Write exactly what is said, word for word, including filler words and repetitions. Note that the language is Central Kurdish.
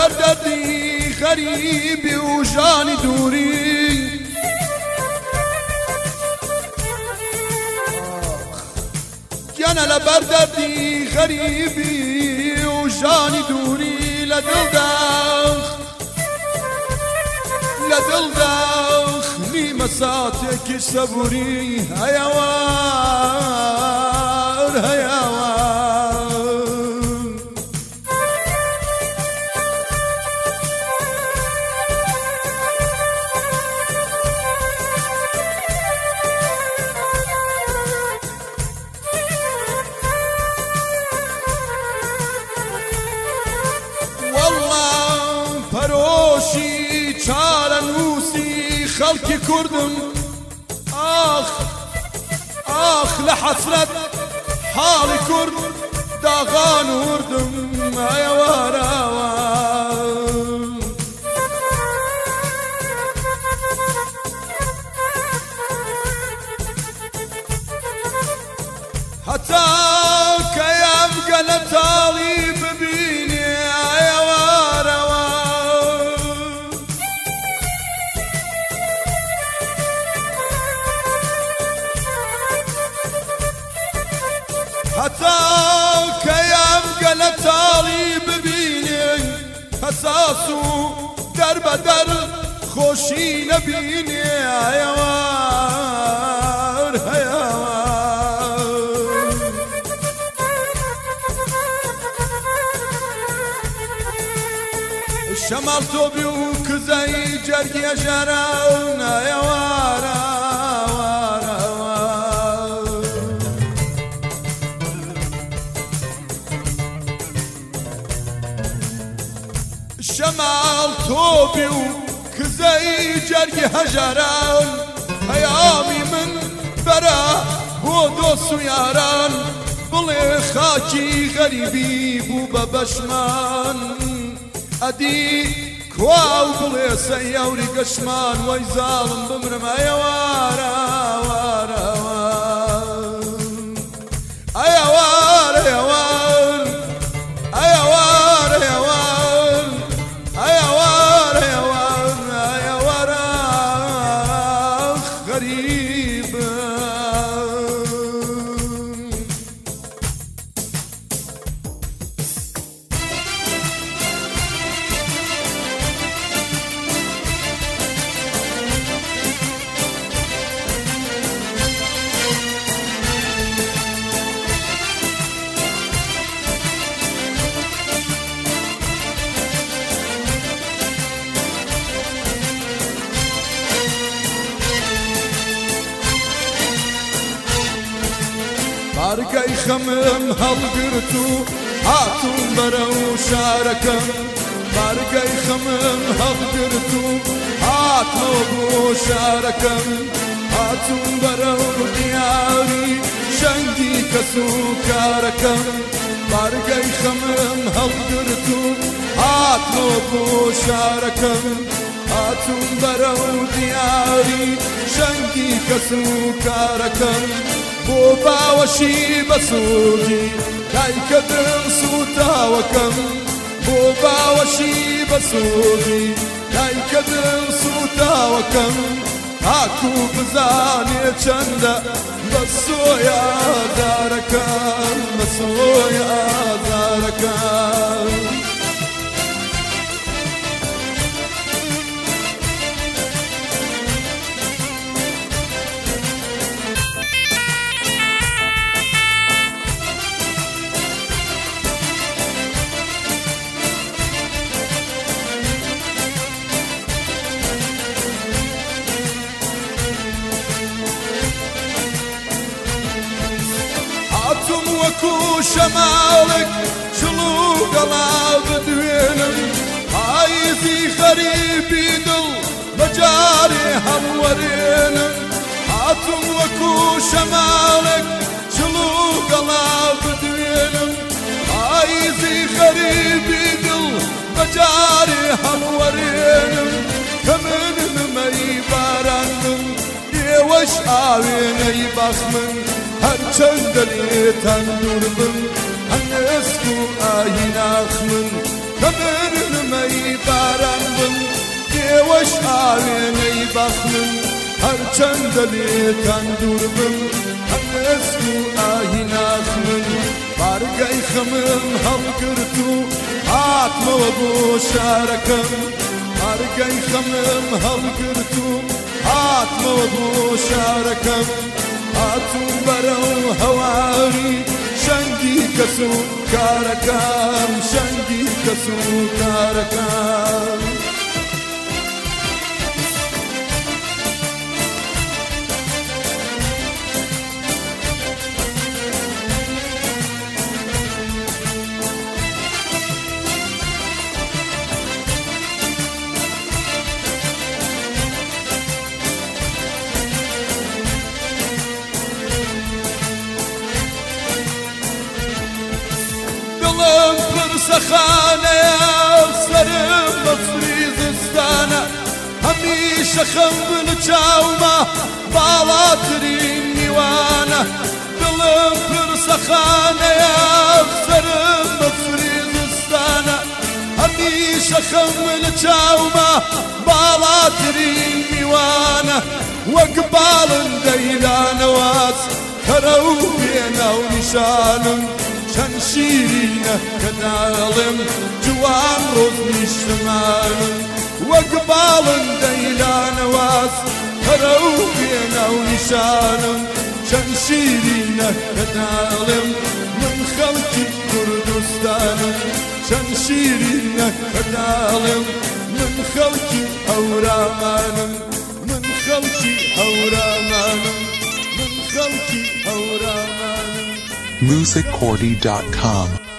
دردي غريبي وجاني دوري أنا لبردي غريبي وجاني دوري لدل داخ لدل داخ لي مساتك صبري هيوار هيوار پروشی چارنوسی خلقی کردم آخ آخ لحسرت حالی کرد داغان وردم ایوار ایوار حتی کیم گلتالی ببینی ایوار حتى كيام قلت تالي ببيني حساسو در بدر خوشي نبيني هيوار هيوار الشمال توبي وكزي جرقي جرون هيوار شمال توبي وكزي جري هجران هيامي من برا بودوس وياران بلي خاكي غريبي بوبا بشمان ادي كواو بلي سيوري قشمان ويزالم بمرم ايوارا وارا ايوار ايوار ايوار ايوار ايوار ايوار ايوار غريب بارقي خمم هالقرتو هاتون برو شاركم بارقي خمم هالقرتو هاتو شاركم هاتون برو دياري شنقي كسو كاركم بارقي خمم هالقرتو هاتو شاركم هاتون برو دياري شنقي كسو كاركم بوبا وشي بسودي كاي كدر صوتا وكم بوبا وشي بسودي كاي كدر صوتا وكم هاكو بزاني چندا بسو يا داركم بسو يا داركم وكو شمالك شلو قلاب دوينم عايزي خريبي دل مجاري همورينم عاتم وكو شمالك شلو قلاب دوينم عايزي خريبي دل مجاري همورينم كمن مي باراندم يوش آويني بخمن هر چند لیتن دور بم هنسکو آین آخمن کمرن می باران بن دێوەش ئاوێنەی بەخمن هەرچەندە لێتان دوور بم هەنەسک و ئاهیناز من بارگای خەمم هەڵگرت و هاتمەوە بۆ شارەکەم بارگای خەمم هەڵگرت و هاتمەوە بۆ شارەکەم هاتوو بەرەو هەواری شەنگی کەس و کارەکەم شەنگی کەس و کارەکەم دڵم پرسەخانەیە سەرم بە فریزستانە هەمیشە خەم لە چاومە باڵاترین میوانە دڵم پرسەخانەیە سەرم بە فریزستانە هەمیشە خەم لە چاومە باڵاترین میوانە وەک باڵندەی لانەواز کەرە و بێناو نیشانم چەند شیرینە کە داڵم جوان ڕۆژ نیشتمانم وەک باڵندەی لانەواز کەرە و بێناو نیشانم چەند شیرینە کە داڵم من خەڵکی کوردستانم چەند شیرینە کە داڵم من خەڵکی هەورامانم من خەڵکی هەورامانم من خەڵکی هەورامانم music cordy dot com